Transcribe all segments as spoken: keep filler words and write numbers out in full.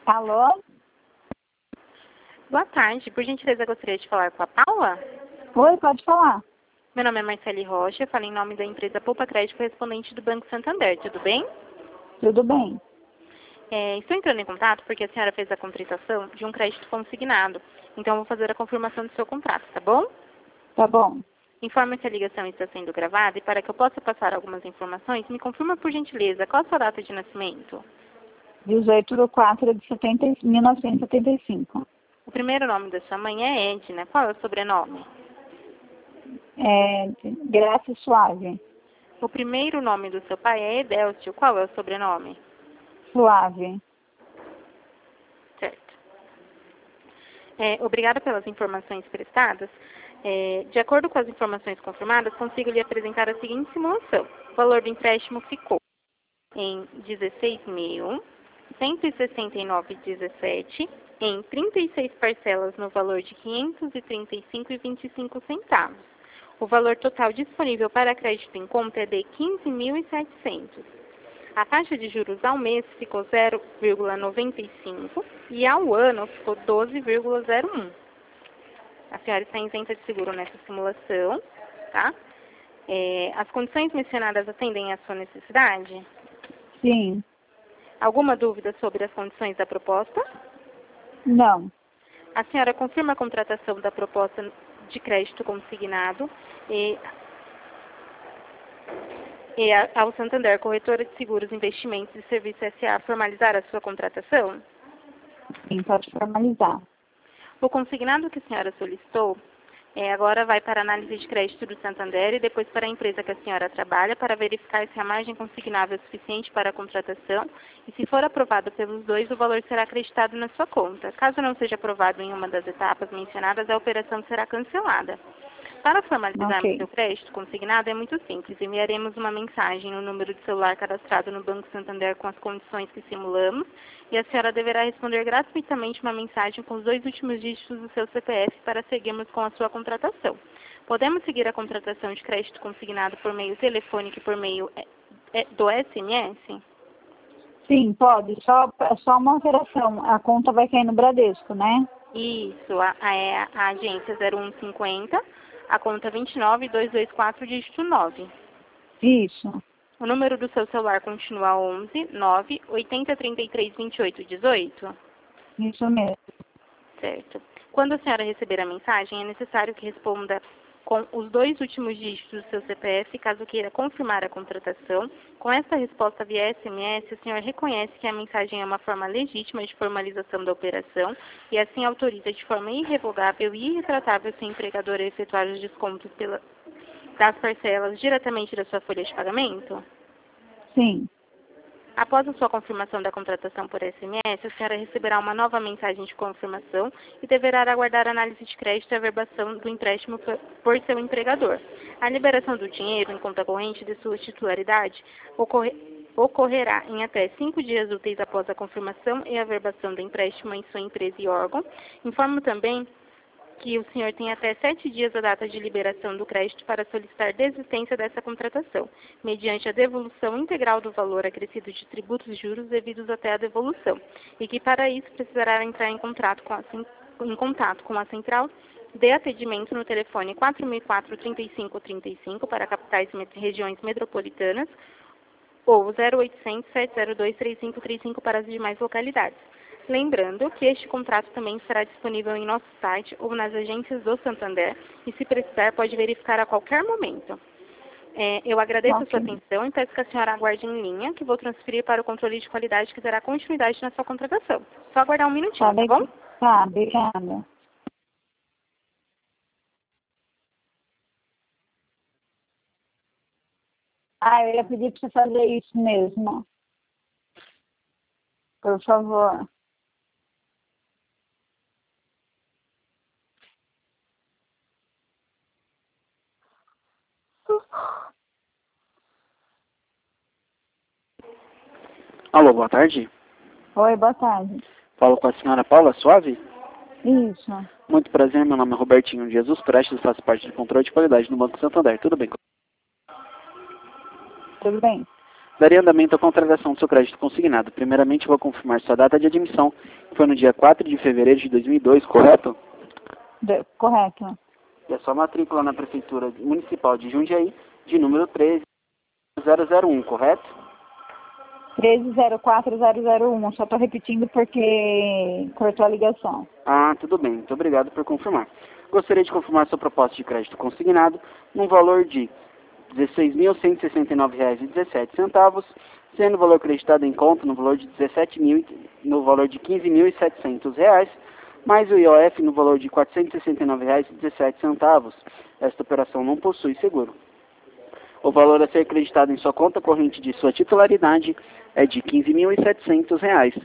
Alô? Boa tarde. Por gentileza, gostaria de falar com a Paula? Oi, pode falar. Meu nome é Marcele Rocha, eu falo em nome da empresa Poupa Crédito, correspondente do Banco Santander. Tudo bem? Tudo bem. É, estou entrando em contato porque a senhora fez a contratação de um crédito consignado. Então, eu vou fazer a confirmação do seu contrato, tá bom? Tá bom. Informa que a ligação está sendo gravada e para que eu possa passar algumas informações, me confirma por gentileza qual a sua data de nascimento. dezoito de quatro de setenta, mil novecentos e setenta e cinco. O primeiro nome da sua mãe é Edna. Qual é o sobrenome? É, Graça Suave. O primeiro nome do seu pai é Edelcio. Qual é o sobrenome? Suave. Certo. É, obrigada pelas informações prestadas. É, de acordo com as informações confirmadas, consigo lhe apresentar a seguinte simulação. O valor do empréstimo ficou em dezesseis mil cento e sessenta e nove vírgula dezessete em trinta e seis parcelas no valor de quinhentos e trinta e cinco vírgula vinte e cinco centavos. O valor total disponível para crédito em conta é de quinze mil e setecentos. A taxa de juros ao mês ficou zero vírgula noventa e cinco e ao ano ficou doze vírgula zero um. A senhora está isenta de seguro nessa simulação, tá? É, as condições mencionadas atendem à sua necessidade? Sim. Alguma dúvida sobre as condições da proposta? Não. A senhora confirma a contratação da proposta de crédito consignado e, e a, ao Santander, Corretora de Seguros, Investimentos e Serviços S A formalizar a sua contratação? Sim, pode formalizar. O consignado que a senhora solicitou é, agora vai para a análise de crédito do Santander e depois para a empresa que a senhora trabalha para verificar se a margem consignável é suficiente para a contratação e, se for aprovado pelos dois, o valor será acreditado na sua conta. Caso não seja aprovado em uma das etapas mencionadas, a operação será cancelada. Para formalizarmos Ok. seu crédito consignado é muito simples. Enviaremos uma mensagem no número de celular cadastrado no Banco Santander com as condições que simulamos e a senhora deverá responder gratuitamente uma mensagem com os dois últimos dígitos do seu C P F para seguirmos com a sua contratação. Podemos seguir a contratação de crédito consignado por meio telefônico e por meio do S M S? Sim, pode. Só, só uma alteração. A conta vai cair no Bradesco, né? Isso, a, a, a agência zero um cinquenta, a conta vinte e nove, dois dois quatro, dígito nove. Isso. O número do seu celular continua onze, nove, oitenta, trinta e três, vinte e oito, dezoito? Isso mesmo. Certo. Quando a senhora receber a mensagem, é necessário que responda com os dois últimos dígitos do seu C P F, caso queira confirmar a contratação. Com esta resposta via S M S, o senhor reconhece que a mensagem é uma forma legítima de formalização da operação e assim autoriza de forma irrevogável e irretratável seu empregador a efetuar os descontos pela, das parcelas diretamente da sua folha de pagamento? Sim. Após a sua confirmação da contratação por S M S, a senhora receberá uma nova mensagem de confirmação e deverá aguardar a análise de crédito e averbação do empréstimo por seu empregador. A liberação do dinheiro em conta corrente de sua titularidade ocorre, ocorrerá em até cinco dias úteis após a confirmação e averbação do empréstimo em sua empresa e órgão. Informo também que o senhor tem até sete dias da data de liberação do crédito para solicitar desistência dessa contratação, mediante a devolução integral do valor acrescido de tributos e juros devidos até a devolução, e que para isso precisará entrar em contato com a, em contato com a central de atendimento no telefone quatro mil e quatro, trinta e cinco, trinta e cinco para capitais e regiões metropolitanas ou zero oitocentos, sete zero dois, três cinco três cinco para as demais localidades. Lembrando que este contrato também estará disponível em nosso site ou nas agências do Santander e, se precisar, pode verificar a qualquer momento. É, eu agradeço Ok. a sua atenção e peço que a senhora aguarde em linha, que vou transferir para o controle de qualidade que dará continuidade na sua contratação. Só aguardar um minutinho, Tá, tá bom? tá, obrigada. Ah, eu ia pedir para você fazer isso mesmo. Por favor. Alô, boa tarde. Oi, boa tarde. Falo com a senhora Paula Suave. Isso. Muito prazer, meu nome é Robertinho Jesus Prestes, faço parte do controle de qualidade no Banco Santander. Tudo bem? Tudo bem? Daria andamento à contratação do seu crédito consignado. Primeiramente, vou confirmar sua data de admissão, que foi no dia quatro de fevereiro de dois mil e dois, correto? De, correto. E a sua matrícula na Prefeitura Municipal de Jundiaí, de número treze zero zero um, correto? treze zero quatro zero zero um, só estou repetindo porque cortou a ligação. Ah, tudo bem. Muito obrigado por confirmar. Gostaria de confirmar sua proposta de crédito consignado num valor de dezesseis mil cento e sessenta e nove reais e dezessete centavos, sendo o valor acreditado em conta no valor de dezessete mil, no valor de quinze mil e setecentos reais, mais o I O F no valor de quatrocentos e sessenta e nove reais e dezessete centavos. Esta operação não possui seguro. O valor a ser acreditado em sua conta corrente de sua titularidade é de quinze mil e setecentos reais.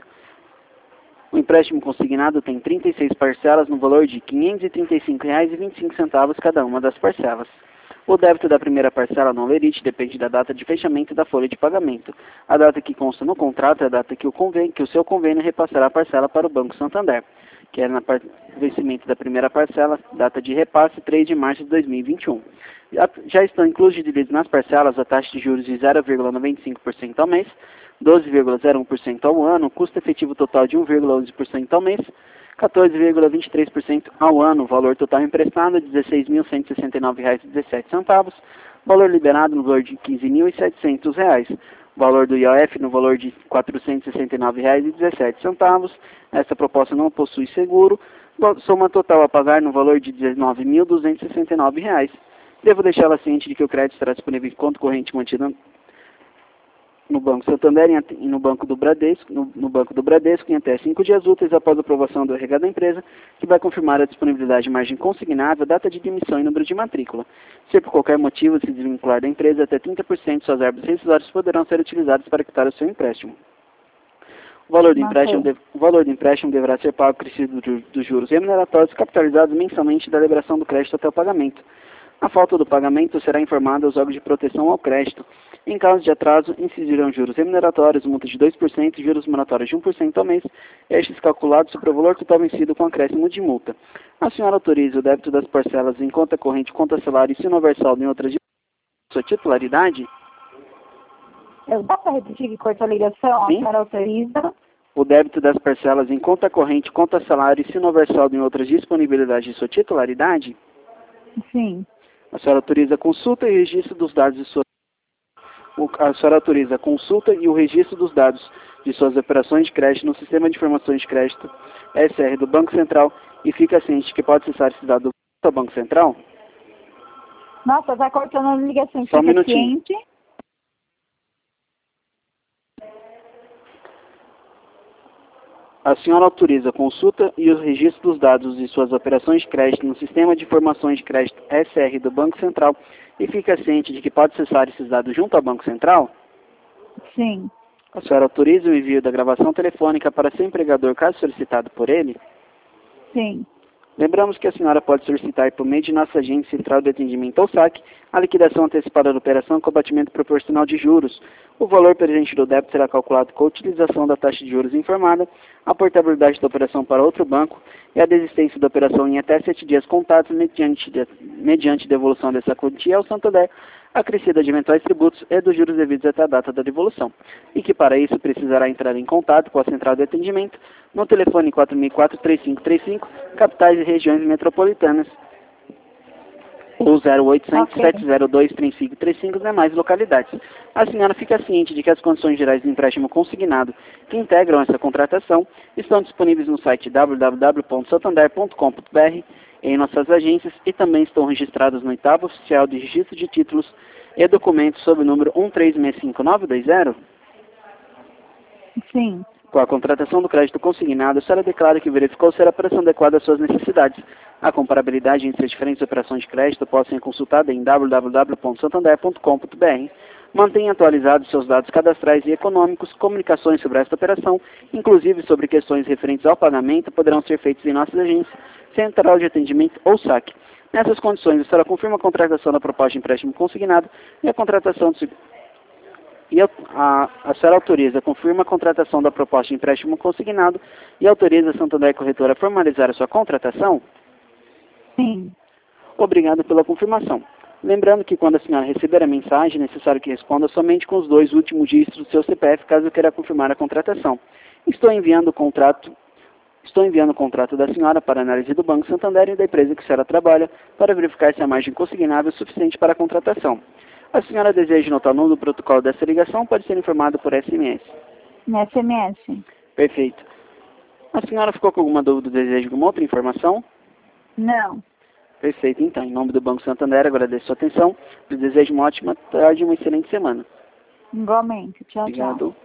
O empréstimo consignado tem trinta e seis parcelas no valor de quinhentos e trinta e cinco reais e vinte e cinco centavos cada uma das parcelas. O débito da primeira parcela no lerite depende da data de fechamento da folha de pagamento. A data que consta no contrato é a data que o, convênio, que o seu convênio repassará a parcela para o Banco Santander, que é na vencimento da primeira parcela, data de repasse três de março de dois mil e vinte e um. Já estão incluídos nas parcelas a taxa de juros de zero vírgula noventa e cinco por cento ao mês, doze vírgula zero um por cento ao ano, custo efetivo total de um vírgula onze por cento ao mês, quatorze vírgula vinte e três por cento ao ano, valor total emprestado dezesseis mil cento e sessenta e nove reais e dezessete centavos, valor liberado no valor de quinze mil e setecentos reais, valor do I O F no valor de quatrocentos e sessenta e nove reais e dezessete centavos. Esta proposta não possui seguro, soma total a pagar no valor de dezenove mil duzentos e sessenta e nove reais. Devo deixá-la ciente de que o crédito estará disponível em conta corrente mantida no Banco Santander e no Banco do Bradesco, no, no Banco do Bradesco em até cinco dias úteis após a aprovação do R H da empresa, que vai confirmar a disponibilidade de margem consignável, data de demissão e número de matrícula. Se por qualquer motivo se desvincular da empresa, até trinta por cento de suas verbas rescisórias poderão ser utilizadas para quitar o seu empréstimo. O valor do empréstimo, deve, o valor do empréstimo deverá ser pago acrescido dos juros remuneratórios capitalizados mensalmente da liberação do crédito até o pagamento. A falta do pagamento será informada aos órgãos de proteção ao crédito. Em caso de atraso, incidirão juros remuneratórios, multa de dois por cento e juros moratórios de um por cento ao mês, estes calculados sobre o valor total vencido com acréscimo de multa. A senhora autoriza o débito das parcelas em conta corrente, conta salário e se não houver saldo em outras de sua titularidade? Eu dá para repetir que cortou a ligação? Sim. A senhora autoriza? O débito das parcelas em conta corrente, conta salário e se não houver saldo em outras disponibilidades de sua titularidade? Sim. A senhora autoriza a consulta e registro dos dados de sua... A senhora autoriza a consulta e o registro dos dados de suas operações de crédito no Sistema de Informações de Crédito S R do Banco Central e fica ciente que pode acessar esse dado do Banco Central? Nossa, está cortando a ligação. Só um Fica minutinho. ciente. A senhora autoriza a consulta e o registro dos dados de suas operações de crédito no Sistema de Informações de Crédito S R do Banco Central e fica ciente de que pode acessar esses dados junto ao Banco Central? Sim. A senhora autoriza o envio da gravação telefônica para seu empregador, caso solicitado por ele? Sim. Lembramos que a senhora pode solicitar por meio de nossa agência central de atendimento ao saque a liquidação antecipada da operação com abatimento proporcional de juros. O valor presente do débito será calculado com a utilização da taxa de juros informada, a portabilidade da operação para outro banco e a desistência da operação em até sete dias contados mediante, de, mediante devolução dessa quantia ao Santander, acrescida de eventuais tributos e dos juros devidos até a data da devolução, e que para isso precisará entrar em contato com a central de atendimento no telefone quatro mil e quatro, três cinco três cinco, capitais e regiões metropolitanas, ou zero oitocentos, sete zero dois, três cinco três cinco demais localidades. A senhora fica ciente de que as condições gerais do empréstimo consignado que integram essa contratação estão disponíveis no site w w w ponto santander ponto com ponto b r, em nossas agências e também estão registradas no oitavo oficial de registro de títulos e documentos sob o número um três seis cinco nove dois zero? Sim. Com a contratação do crédito consignado, a senhora declara que verificou ser a operação adequada às suas necessidades. A comparabilidade entre as diferentes operações de crédito pode ser consultada em w w w ponto santander ponto com ponto b r. Mantenha atualizados seus dados cadastrais e econômicos. Comunicações sobre esta operação, inclusive sobre questões referentes ao pagamento, poderão ser feitas em nossas agências, central de atendimento ou saque. Nessas condições, a senhora confirma a contratação da proposta de empréstimo consignado e a contratação do E a, a, a senhora autoriza, confirma a contratação da proposta de empréstimo consignado e autoriza a Santander Corretora a formalizar a sua contratação? Sim. Obrigado pela confirmação. Lembrando que quando a senhora receber a mensagem, é necessário que responda somente com os dois últimos dígitos do seu C P F, caso queira confirmar a contratação. Estou enviando o contrato, estou enviando o contrato da senhora para análise do Banco Santander e da empresa que a senhora trabalha, para verificar se a margem consignável é suficiente para a contratação. A senhora deseja notar o nome do protocolo dessa ligação, pode ser informado por S M S. No S M S? Perfeito. A senhora ficou com alguma dúvida ou deseja alguma outra informação? Não. Perfeito, então. Em nome do Banco Santander, agradeço a sua atenção. Lhe desejo uma ótima tarde e uma excelente semana. Igualmente. Tchau, Obrigado. tchau.